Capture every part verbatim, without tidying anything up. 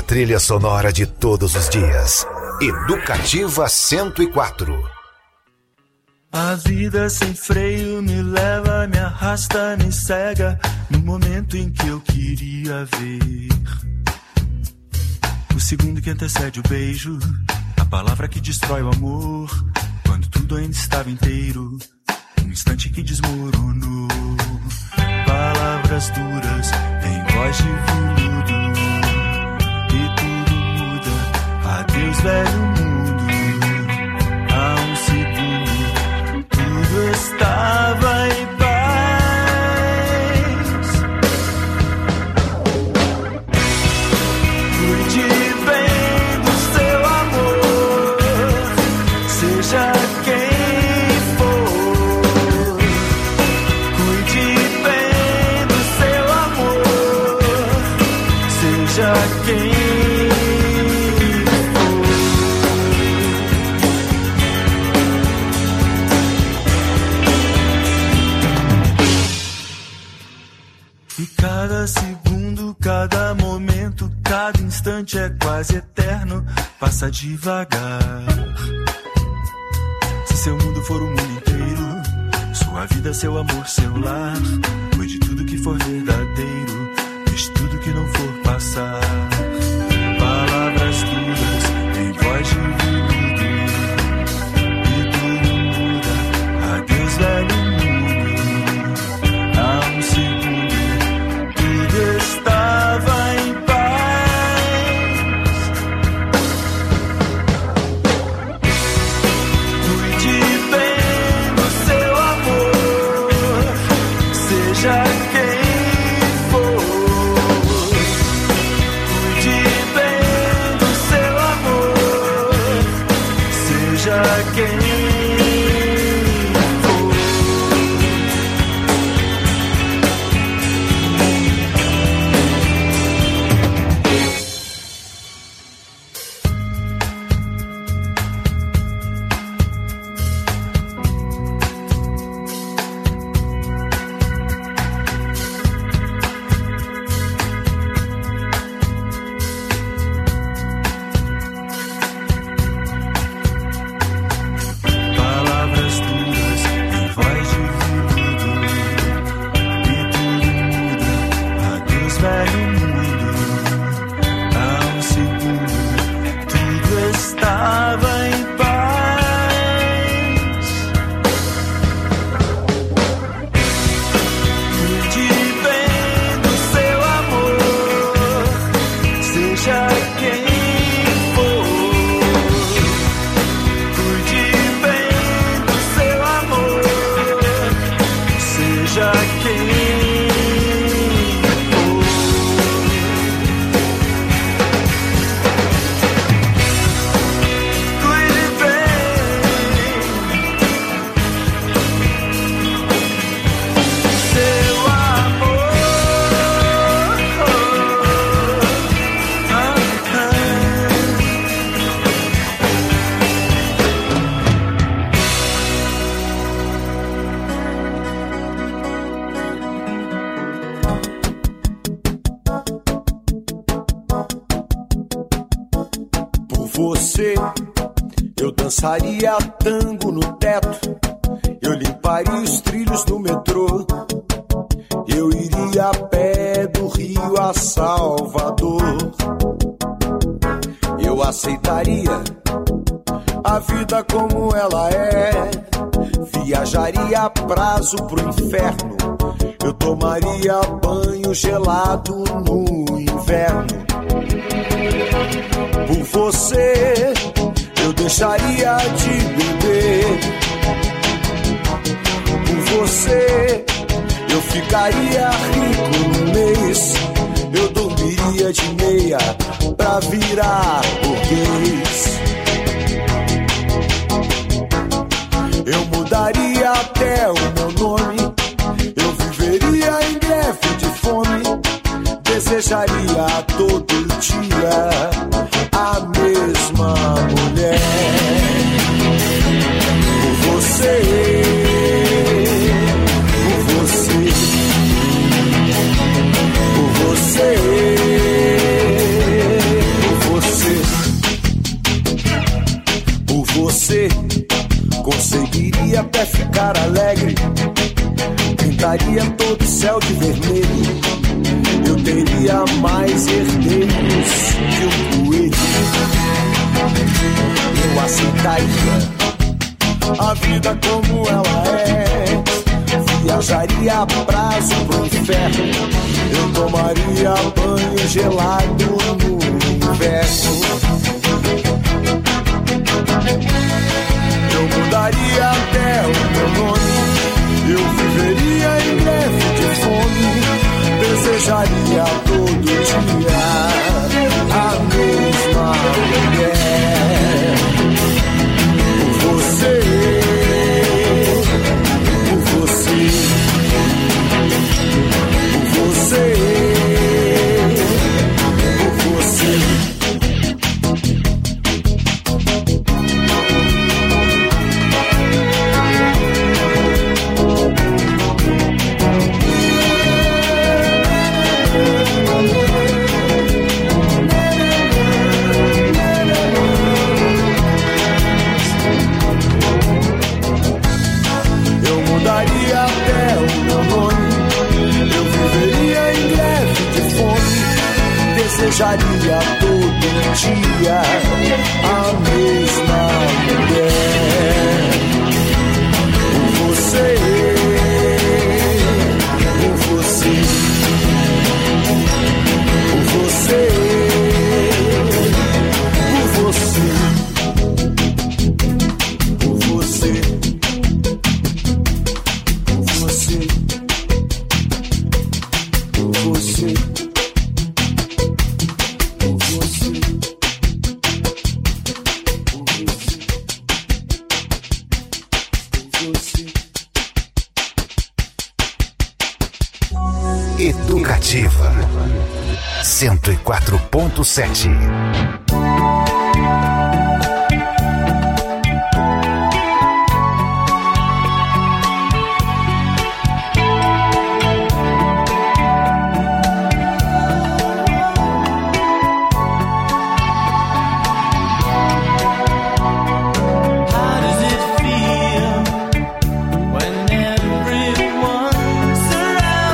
trilha sonora de todos os dias. Educativa cento e quatro. A vida sem freio me leva, me arrasta, me cega no momento em que eu queria ver. O segundo que antecede o beijo, a palavra que destrói o amor, quando tudo ainda estava inteiro, um instante que desmoronou. Palavras duras em voz de veludo, e tudo muda, adeus velho mundo. Há um segundo tudo estava em paz. Cuide bem do seu amor, seja quem for. Cuide bem do seu amor, seja quem for. E cada segundo, cada momento, cada instante é quase eterno, passa devagar. Se seu mundo for o mundo inteiro, sua vida, seu amor, seu lar, cuide de tudo que for verdadeiro, deixe tudo que não for passar. Palavras duras em voz de veludo, e tudo muda, adeus velho mundo. Há um segundo tudo estava em paz. Cuide bem do seu amor, seja quem for. Cuide bem do seu amor, seja quem for. Palavras duras em voz de veludo, e tudo muda, adeus velho mundo. Há um segundo tudo estava em paz. Cuide bem do seu amor, seja quem for. Cuide bem do seu amor, seja quem for. Cuide bem seu amor. Ah, ah. Por você, eu dançaria tango no teto, eu limparia os trilhos do metrô, eu iria a pé do Rio a Salvador. Eu aceitaria a vida como ela é, viajaria a prazo pro inferno, eu tomaria banho gelado no inverno. Por você, eu deixaria de beber. Por você, eu ficaria rico no mês. Eu dormiria de meia pra virar burguês. Eu mudaria até o meu nome. Eu viveria em greve de fome. Desejaria todo dia a mesma mulher. Por você, por você, por você, ficar alegre, pintaria todo o céu de vermelho. Eu teria mais herdeiros que um coelho. Eu aceitaria a vida como ela é, viajaria a prazo pro inferno. Eu tomaria banho gelado no inverno. Eu mudaria até o meu nome, eu viveria em greve de fome, desejaria todo dia a mesma mulher. Por você, por você, por você, por você. Desejaria todo dia a mesma mulher. Por você, por você, por você, por você, por você, por você, por você. Educativa cento e quatro ponto sete.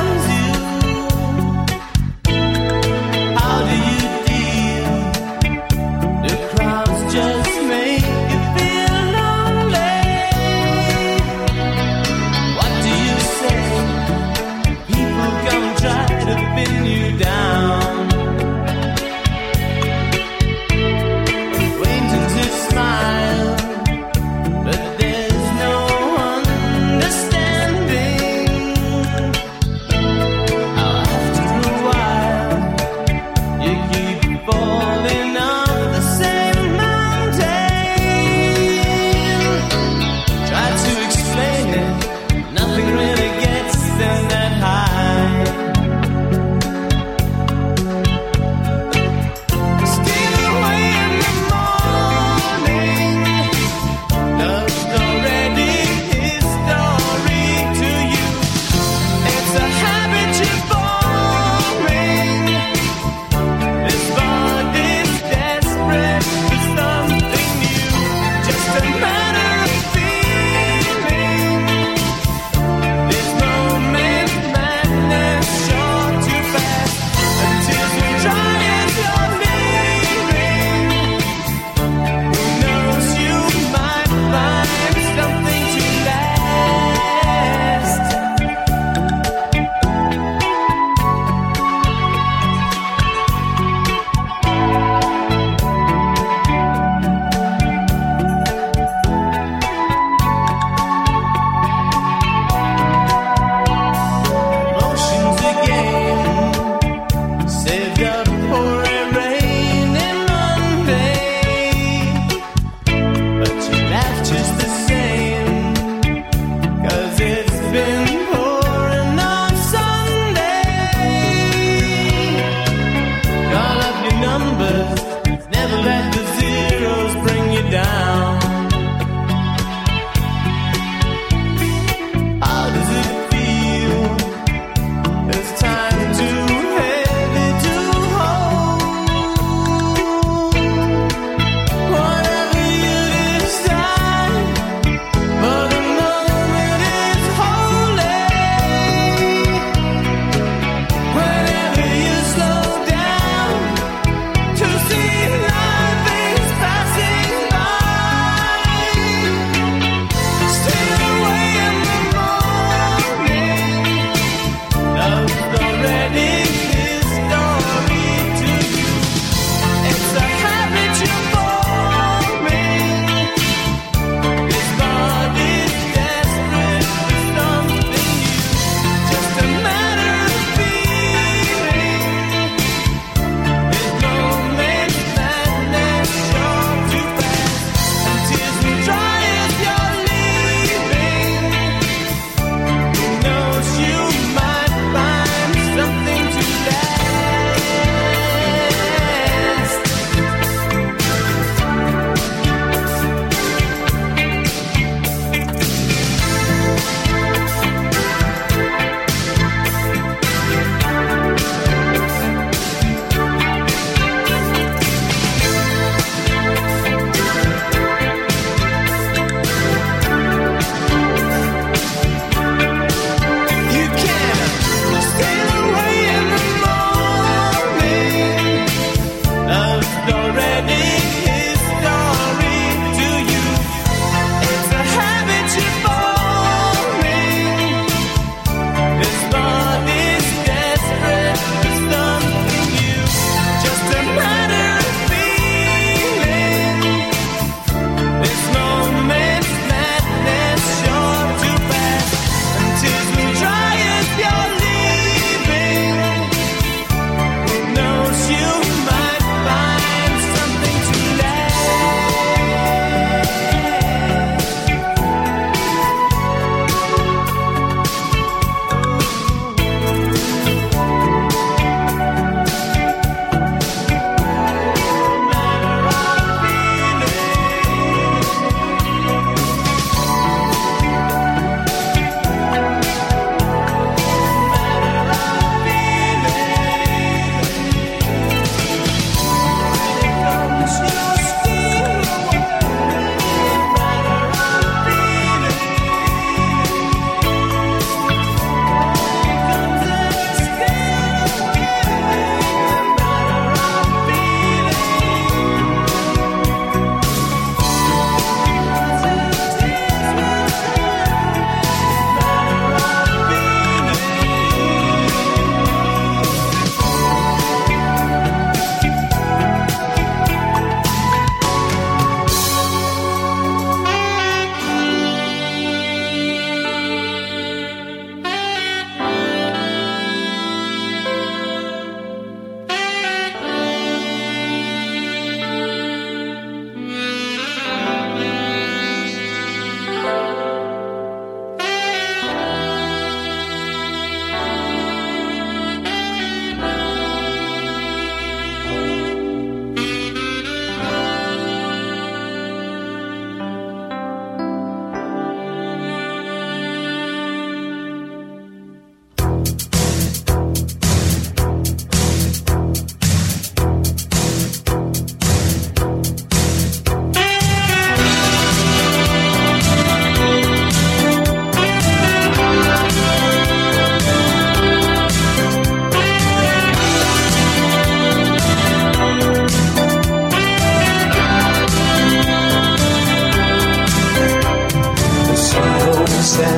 How do you feel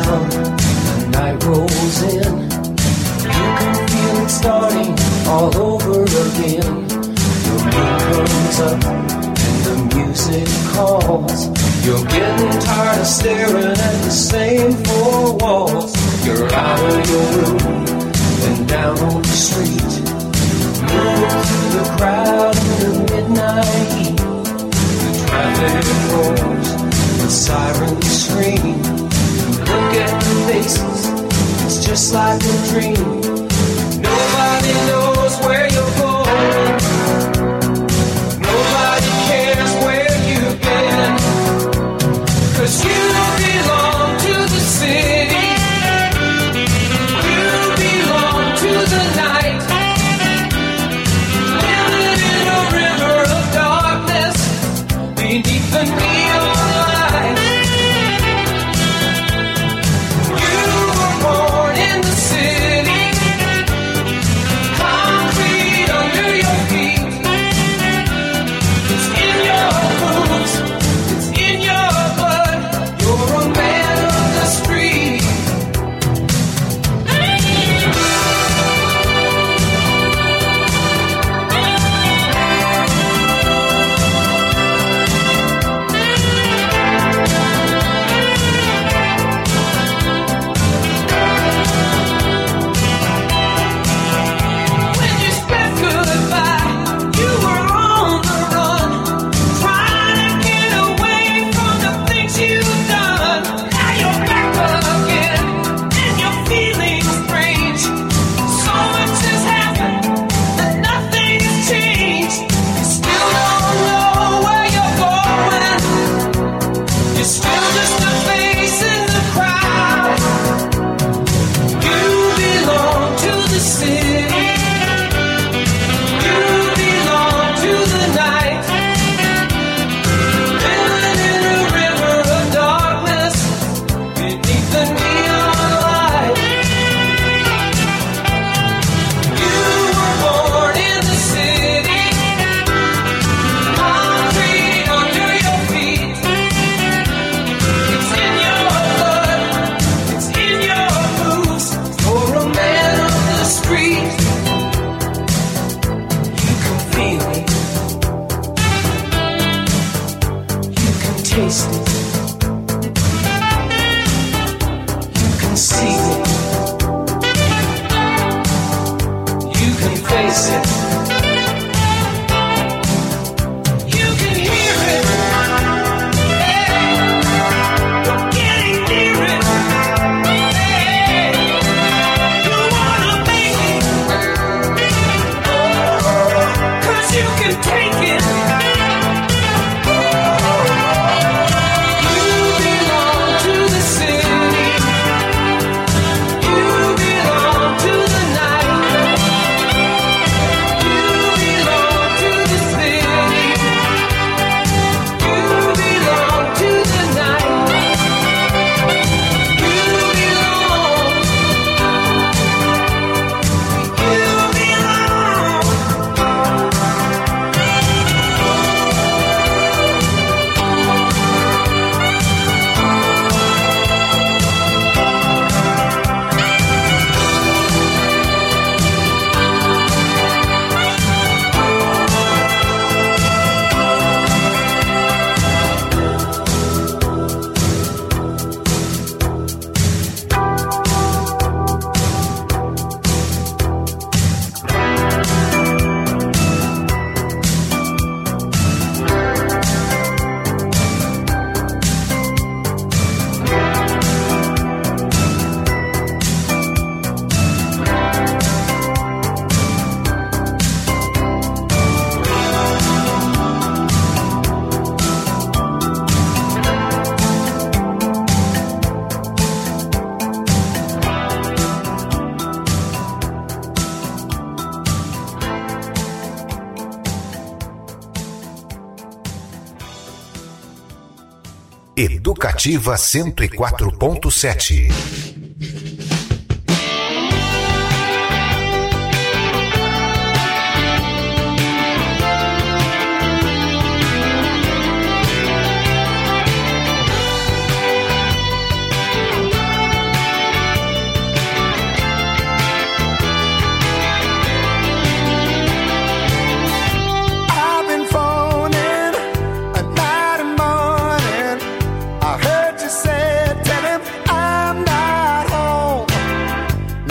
come, the night rolls in. You can feel it starting all over again. The moon comes up and the music calls. You're getting tired of staring at the same four walls. You're out of your room and down on the street, moving through the crowd in the midnight heat. The traffic roars, the sirens scream. Look at the faces, it's just like a dream. Nobody knows where you're going. Nobody cares where you've been. 'Cause you belong to the city. You belong to the night. Living in a river of darkness beneath the neon light. You were born in the city. Concrete under your feet. It's in your boots. It's in your blood. You're a man of the street. When you said goodbye, you were on the run, trying to get away from the things you've done. Now you're back again, and you're feeling strange. So much has happened, and nothing has changed. You still don't know where you're going. You're still just a face in the crowd. You belong to the city. You belong to the night. Living in a river of darkness beneath the neon light. You were born in the city. Concrete under your feet. It's in your blood. It's in your boots. You're a man of the street. You can feel it. You can taste it. You can see it. You can face it. You can hear it. Hey, you're getting near it. Hey, you wanna make it. Oh, 'cause you can take it. You belong to the city. You belong to the night. You belong to the city. You belong to the night. You belong. You belong. Educativa cento e quatro ponto sete.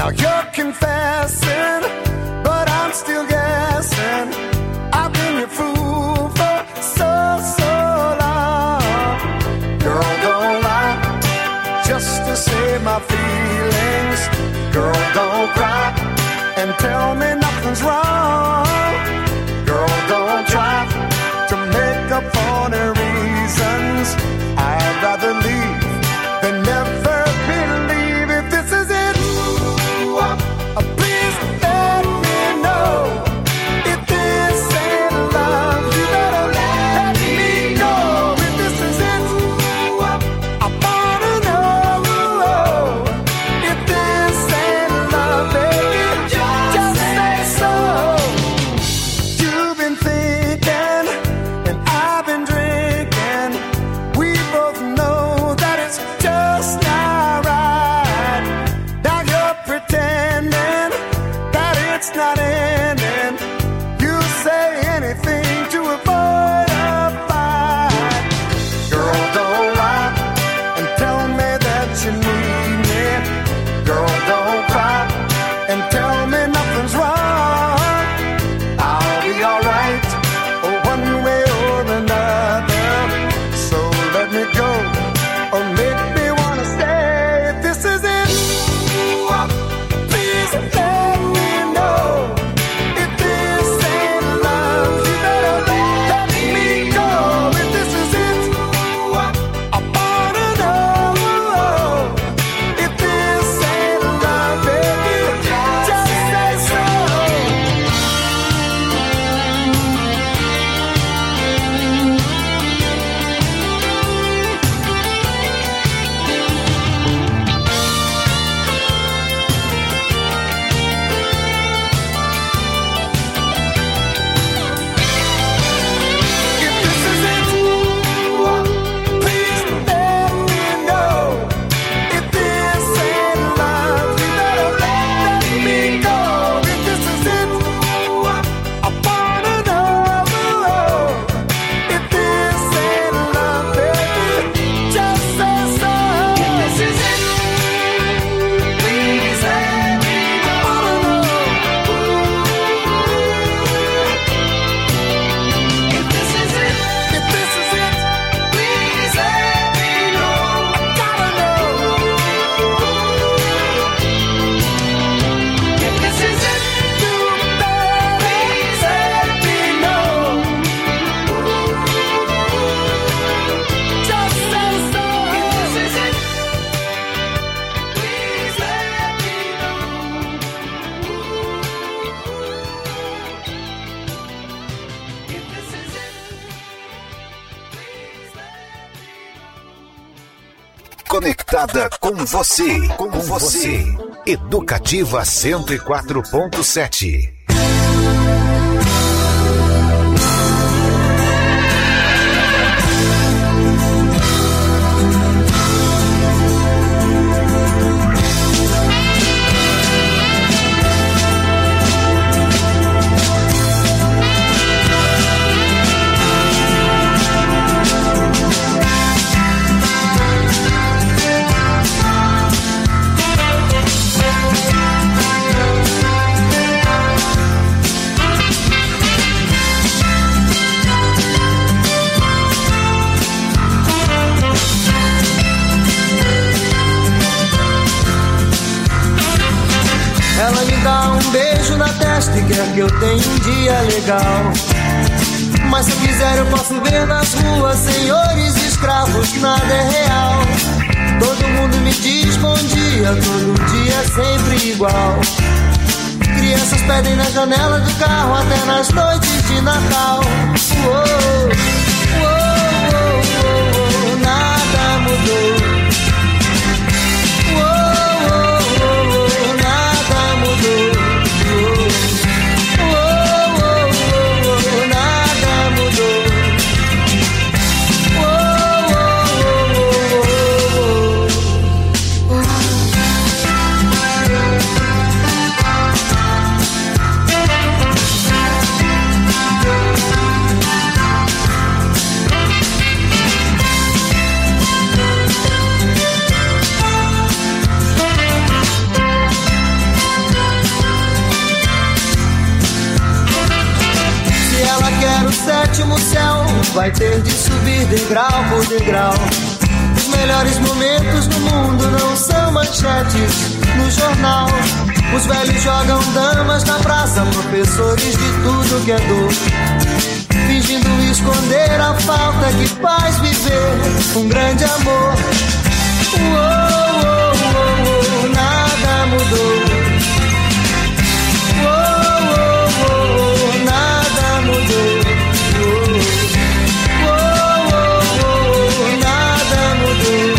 Now you're confessing, but I'm still guessing. I've been your fool for so, so long. Girl, don't lie, just to save my feelings. Girl, don't cry, and tell me nothing's wrong. Girl, don't try to make up for the reasons. I'd rather leave than never believe. If this is it, uh, please let me know. If this ain't love, you better let me know. If this is it, I wanna know. If this ain't love, baby, just say so. You've been thinking and I've been drinking. We both know that it's just not right. Now you're pretending that it's not ending. You say anything to avoid a fight. Girl, don't lie and tell me that you need me. Girl, don't cry and tell me nothing's wrong. I'll be alright, one way or another. So let me go or make me wanna stay. If this is it, please let me know. If this ain't love, you better let me go. If this is it, I wanna know. If this ain't love, baby, just say so. If this is it, please let me know. If this ain't love, you better let me go. If this is it, I wanna know. If this ain't love, baby, just say so. If this is it, please let me know. I wanna know. If this is it, if this is it, please let me know. I gotta know. If this is it, you better please let me know. Just say so. If this is it, please let me know. If this is it, please let me know. Conectada com você, com você. Educativa cento e quatro ponto sete. Ela me dá um beijo na testa e quer que eu tenha um dia legal. Mas se eu quiser eu posso ver nas ruas senhores e escravos, nada é real. Todo mundo me diz bom dia, todo dia é sempre igual. Crianças pedem na janela do carro até nas noites de Natal. Uou, uou, uou, uou, uou, nada mudou. Uou, uou, uou, uou, nada mudou. Uou, uou, uou, uou, nada mudou. Uou, uou, uou, uou, uou. sétimo céu vai ter de subir degrau por degrau. Os melhores momentos do mundo não são manchetes no jornal. Os velhos jogam damas na praça, professores de tudo que é dor, fingindo esconder a falta que faz viver um grande amor. Uou, uou, uou, uou, nada mudou. Uou, uou, uou, uou, nada mudou. Uou, uou, uou, uou, nada mudou.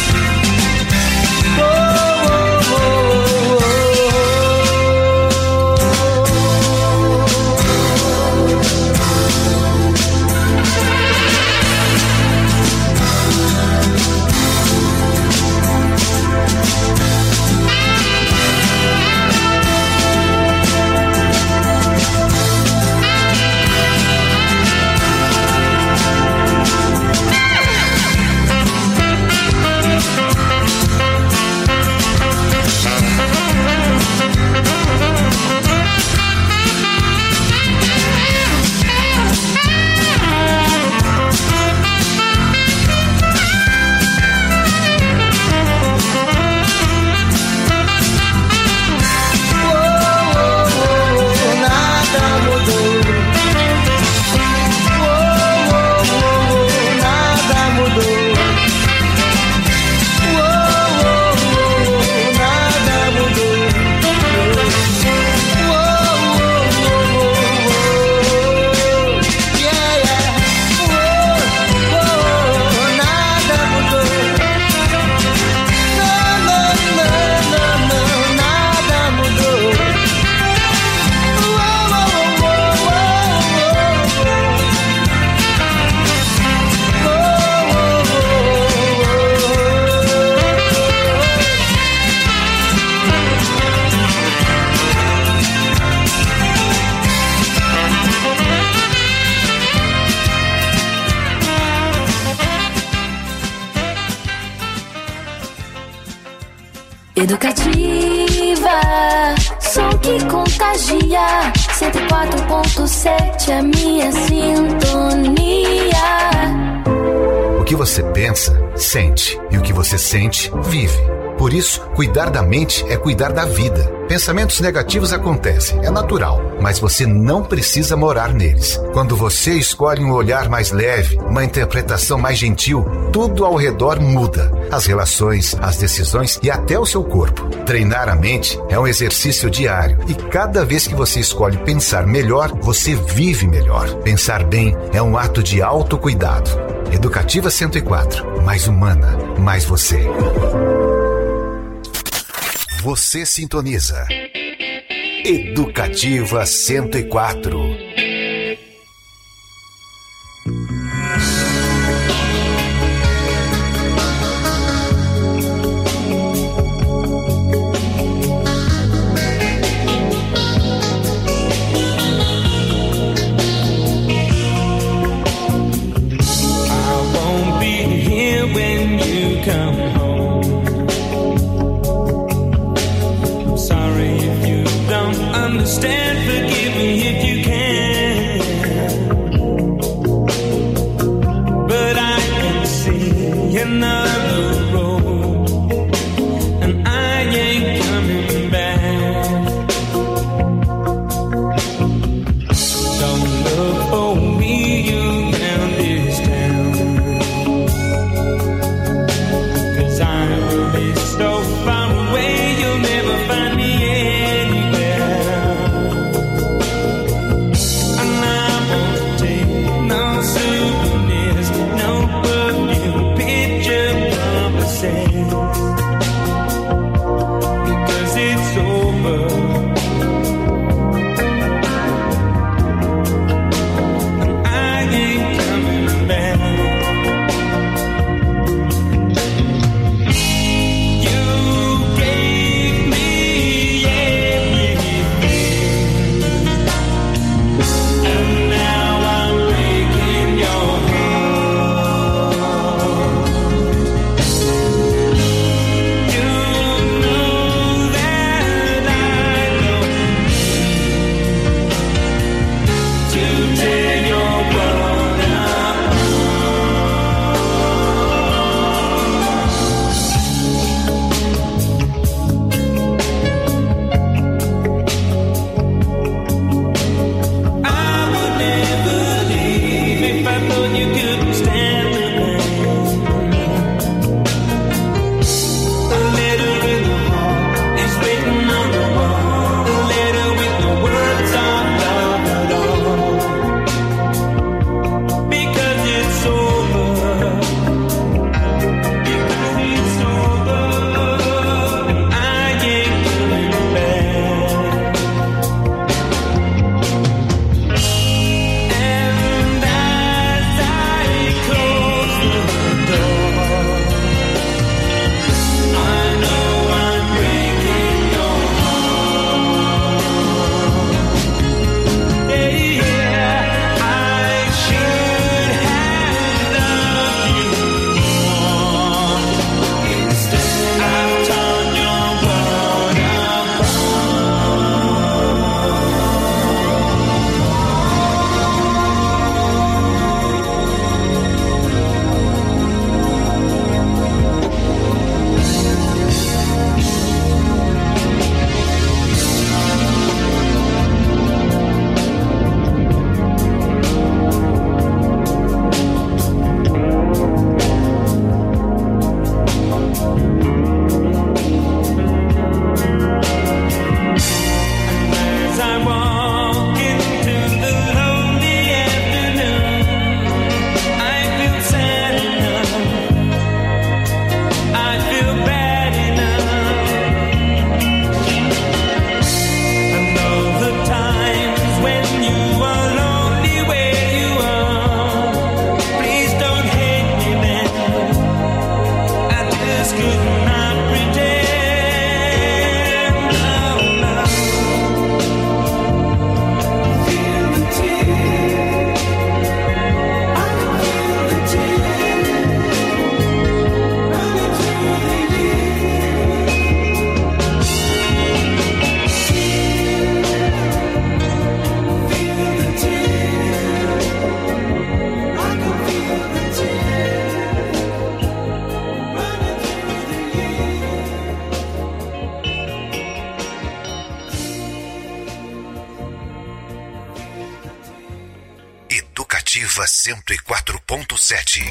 Educativa, som que contagia. Cento e quatro ponto sete, a minha sintonia. O que você pensa, sente. E o que você sente, vive. Por isso, cuidar da mente é cuidar da vida. Pensamentos negativos acontecem, é natural, mas você não precisa morar neles. Quando você escolhe um olhar mais leve, uma interpretação mais gentil, tudo ao redor muda. As relações, as decisões e até o seu corpo. Treinar a mente é um exercício diário e cada vez que você escolhe pensar melhor, você vive melhor. Pensar bem é um ato de autocuidado. Educativa cento e quatro, mais humana, mais você. Você sintoniza Educativa cento e quatro. So far away, you'll never find me anywhere. Educativa cento e quatro ponto sete.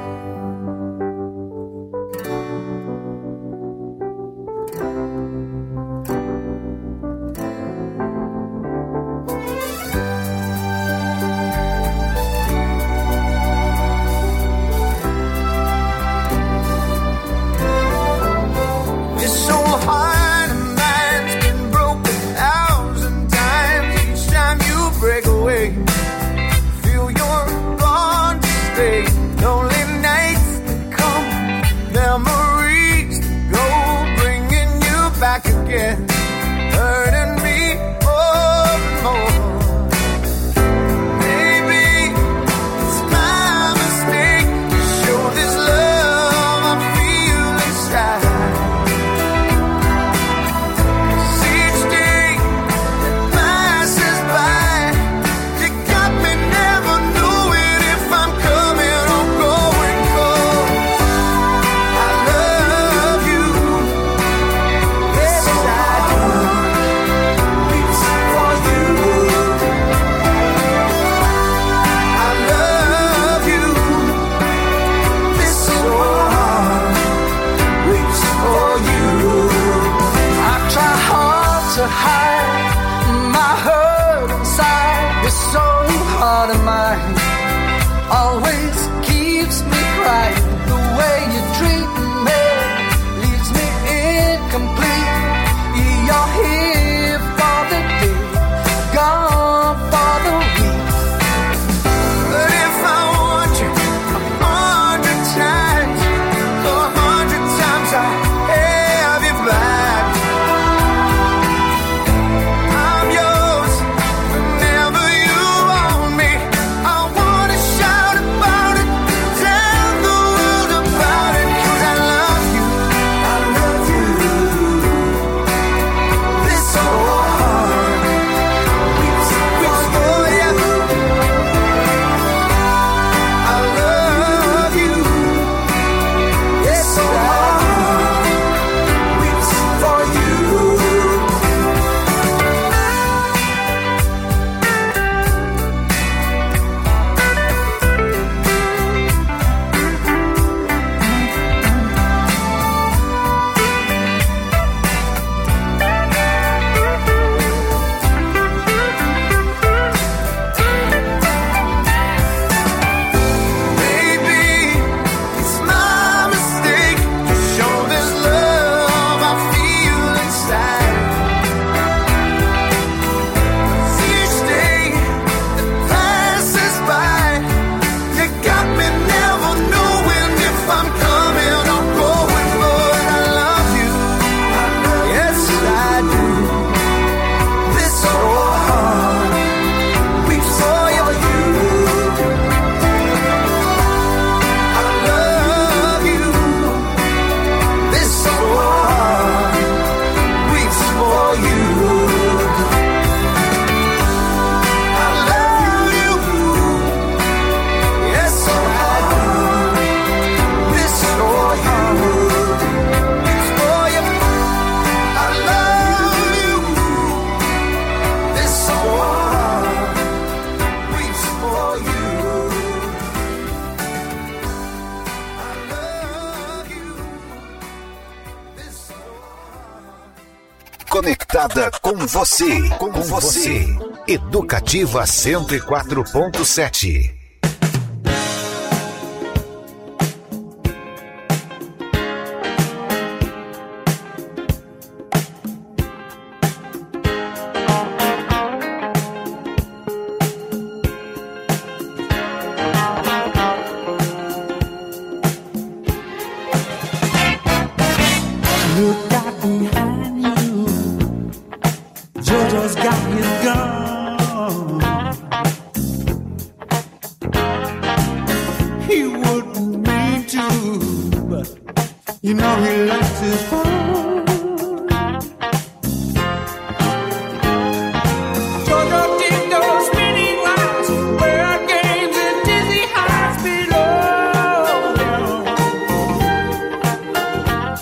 Conectada com você, com você. Educativa cento e quatro ponto sete.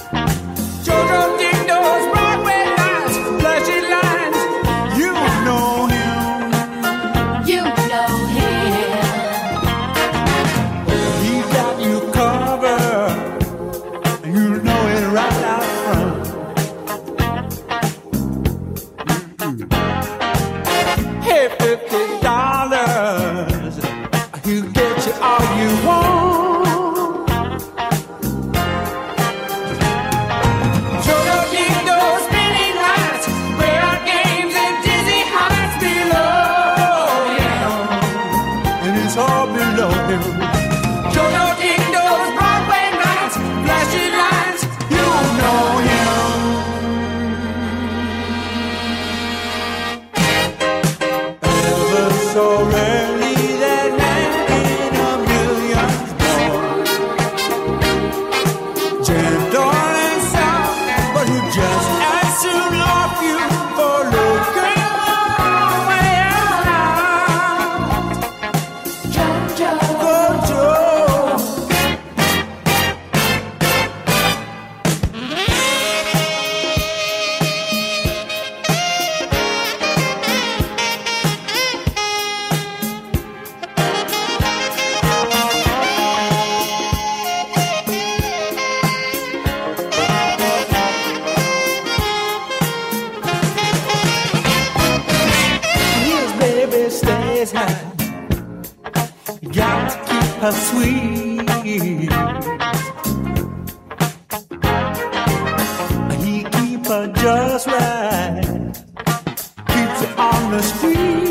Know her sweet. He keep her just right, keeps her on the street.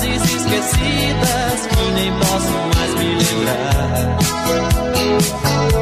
esquecidas que nem posso mais me lembrar.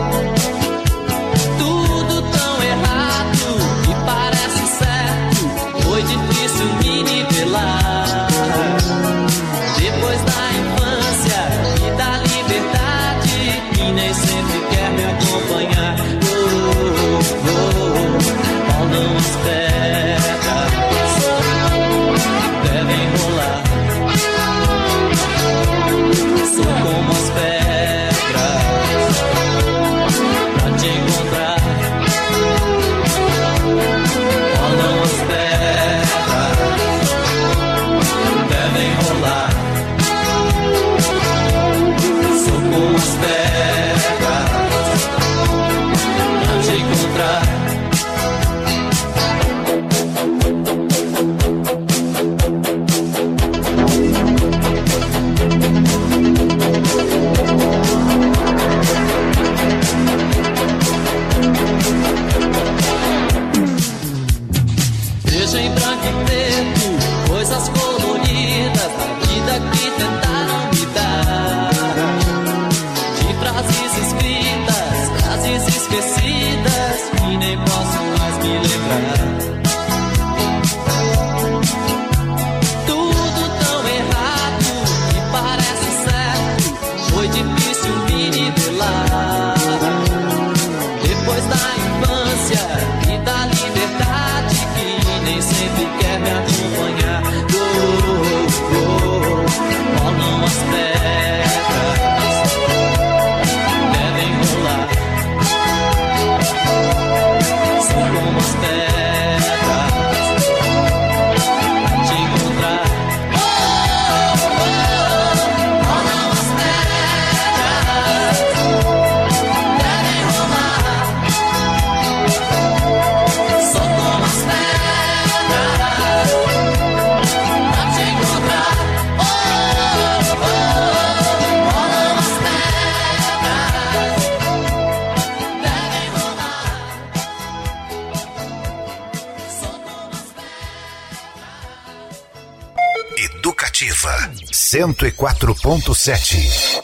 Educativa cento e quatro ponto sete.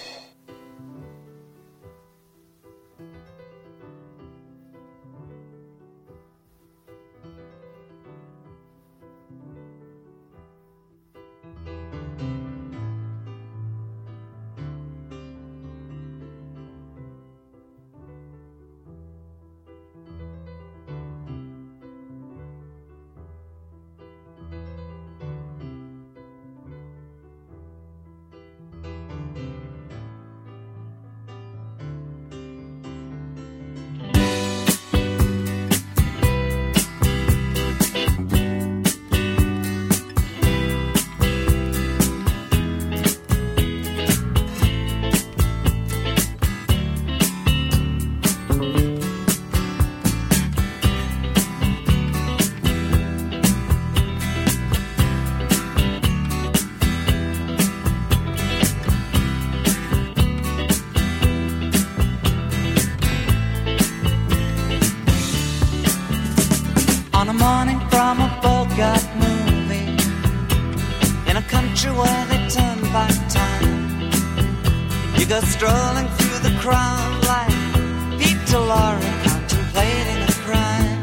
Strolling through the crowd like Pete Laurie contemplating a crime.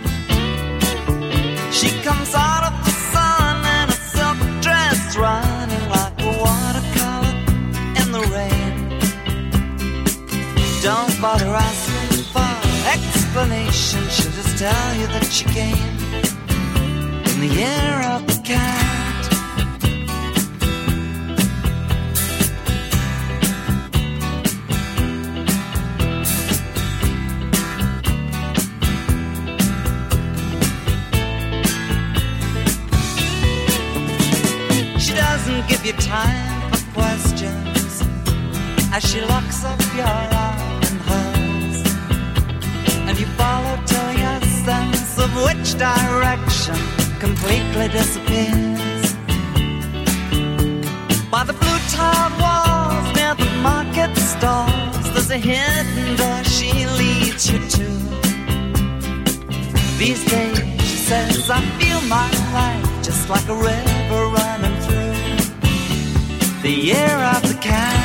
She comes out of the sun in a silk dress, running like a watercolor in the rain. Don't bother asking for explanation, she'll just tell you that she came in the year of the cat. Give you time for questions as she locks up your arm in hers, and you follow till your sense of which direction completely disappears. By the blue tiled walls near the market stalls, there's a hidden door she leads you to. These days, she says, I feel my life just like a river running through the year of the cat.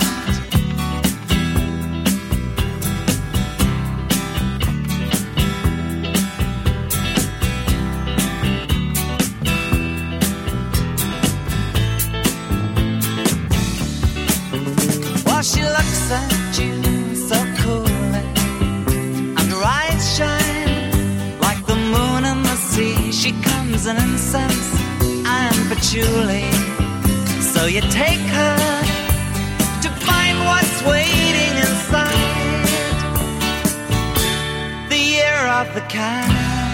While she looks at you so coolly, and her eyes shine like the moon and the sea. She comes in incense and patchouli. So you take her to find what's waiting inside the year of the cat.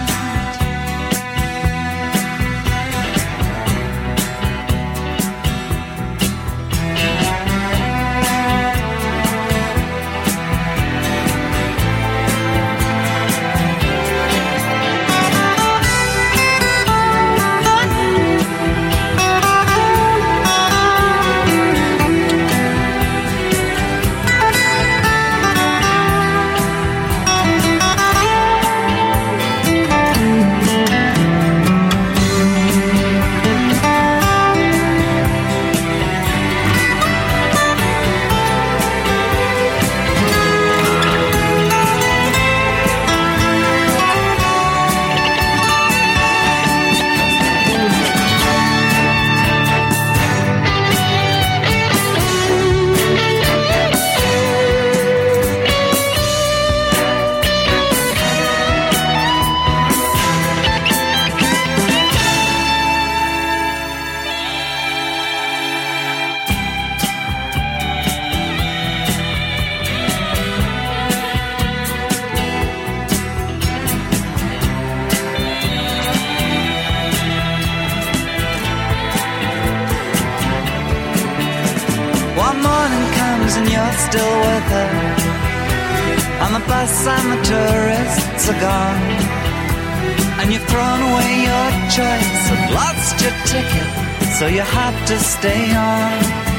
And you're still with her on the bus and the tourists are gone, and you've thrown away your choice and lost your ticket, so you have to stay on.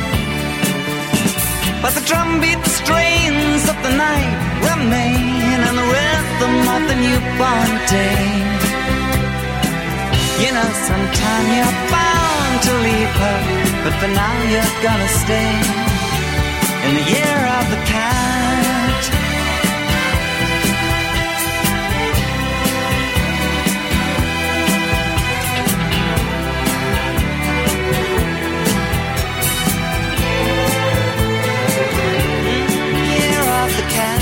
But the drumbeat strains of the night remain, and the rhythm of the newborn day. You know, sometime you're bound to leave her, but for now you're gonna stay in the year of the cat. Year of the cat.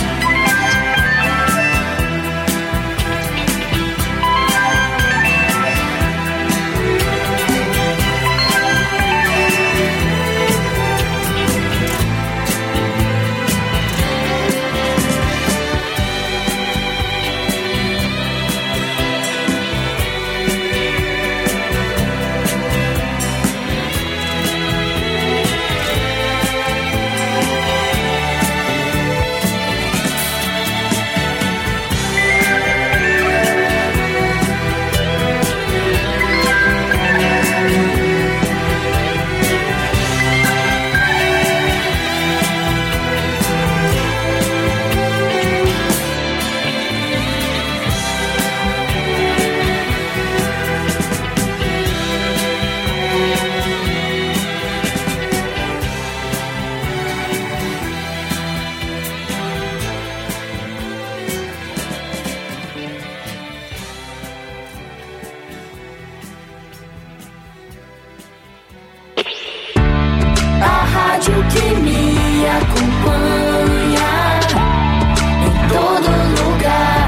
Que me acompanha em todo lugar,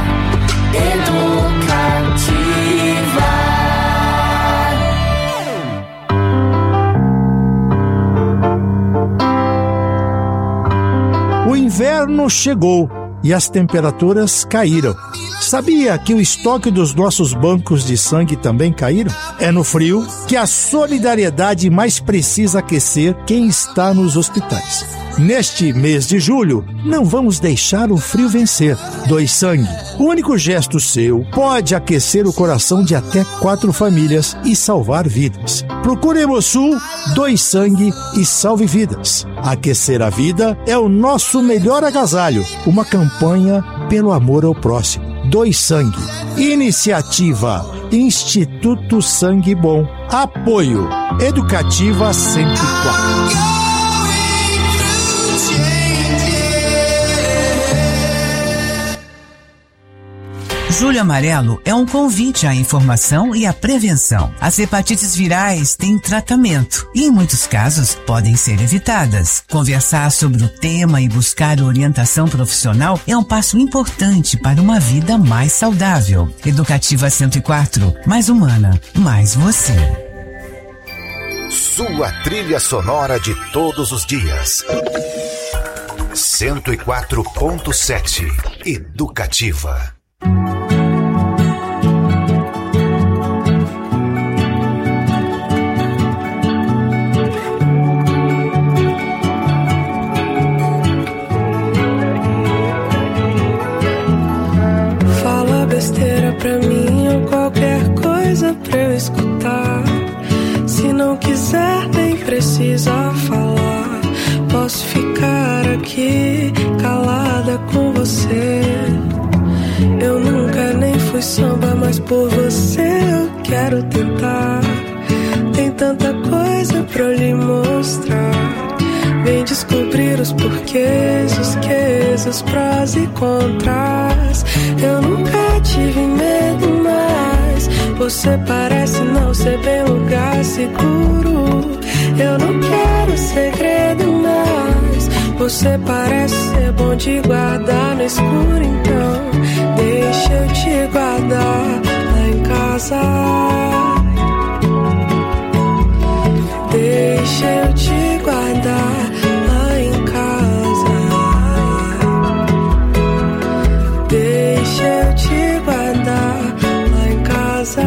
educativa. O inverno chegou e as temperaturas caíram. Sabia que o estoque dos nossos bancos de sangue também caíram? É no frio que a solidariedade mais precisa aquecer quem está nos hospitais. Neste mês de julho, não vamos deixar o frio vencer. Doe sangue. O único gesto seu pode aquecer o coração de até quatro famílias e salvar vidas. Procure Hemosul, doe sangue e salve vidas. Aquecer a vida é o nosso melhor agasalho. Uma campanha pelo amor ao próximo. Doe sangue. Iniciativa Instituto Sangue Bom. Apoio Educativa cento e quatro. Julho Amarelo é um convite à informação e à prevenção. As hepatites virais têm tratamento e, em muitos casos, podem ser evitadas. Conversar sobre o tema e buscar orientação profissional é um passo importante para uma vida mais saudável. Educativa cento e quatro, mais humana, mais você. Sua trilha sonora de todos os dias. cento e quatro ponto sete. Educativa. Pra mim ou qualquer coisa pra eu escutar. Se não quiser nem precisa falar. Posso ficar aqui calada com você. Eu nunca nem fui samba, mas por você eu quero tentar. Tem tanta coisa pra eu lhe mostrar. Vem descobrir os porquês, os quês, os prós e contras. Eu nunca tive medo, mas você parece não ser bem lugar seguro. Eu não quero segredo, mas você parece ser bom de guardar no escuro. Então deixa eu te guardar lá em casa. Deixa eu te guardar lá em casa. Deixa eu te guardar lá em casa.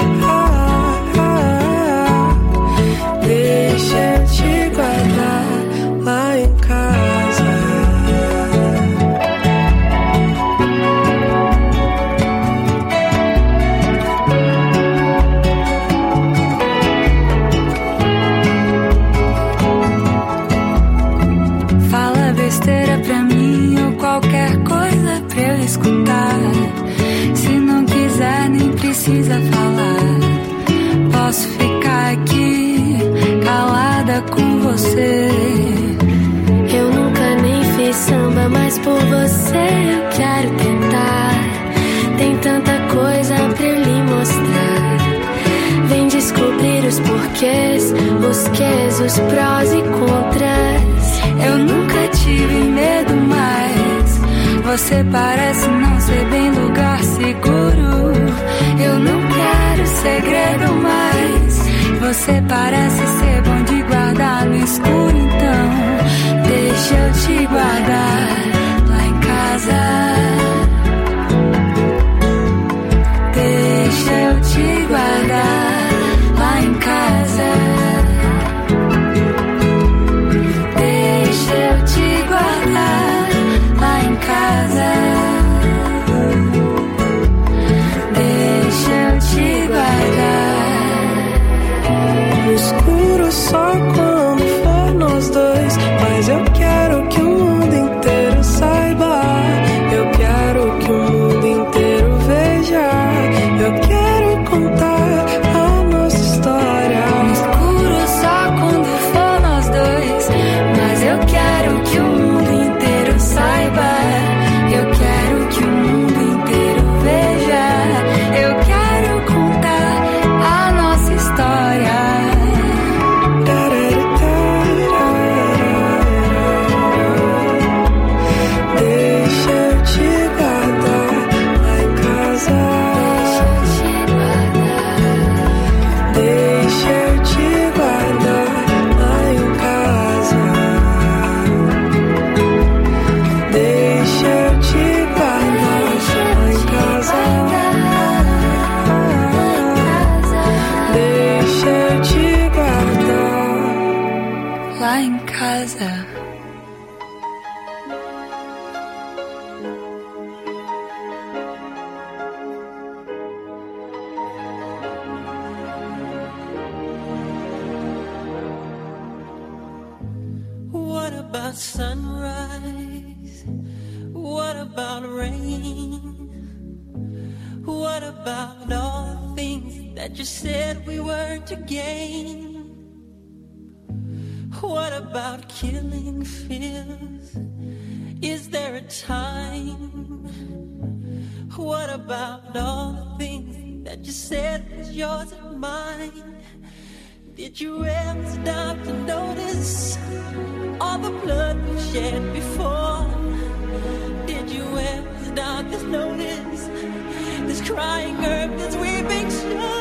Deixa eu te guardar lá em casa. porquês, os quês, os prós e contras. Eu nunca tive medo, mas você parece não ser bem lugar seguro. Eu não quero segredo, mas você parece ser bom de guardar no escuro. Então deixa eu te guardar lá em casa. Deixa eu te guardar lá em casa. Deixa eu te guardar lá em casa. Deixa eu te guardar. No escuro só quando for nós dois, mas eu quero que o mundo inteiro saiba. Eu quero que o mundo inteiro veja. Eu quero contar a nossa história. No escuro só quando for nós dois, mas eu quero que o mundo inteiro saiba. Eu quero que o mundo inteiro veja. Eu quero contar a nossa história. Deixa eu te guardar lá em casa. Deixa eu te guardar lá em casa. Deixa eu te guardar lá em casa. Deixa eu te guardar Lá em casa. What about sunrise? What about rain? What about all the things that you said we were to gain? What about killing fears? Is there a time? What about all the things that you said was yours and mine? Did you ever stop to notice all the blood we shed before? Did you ever stop to notice this crying earth, this weeping shore?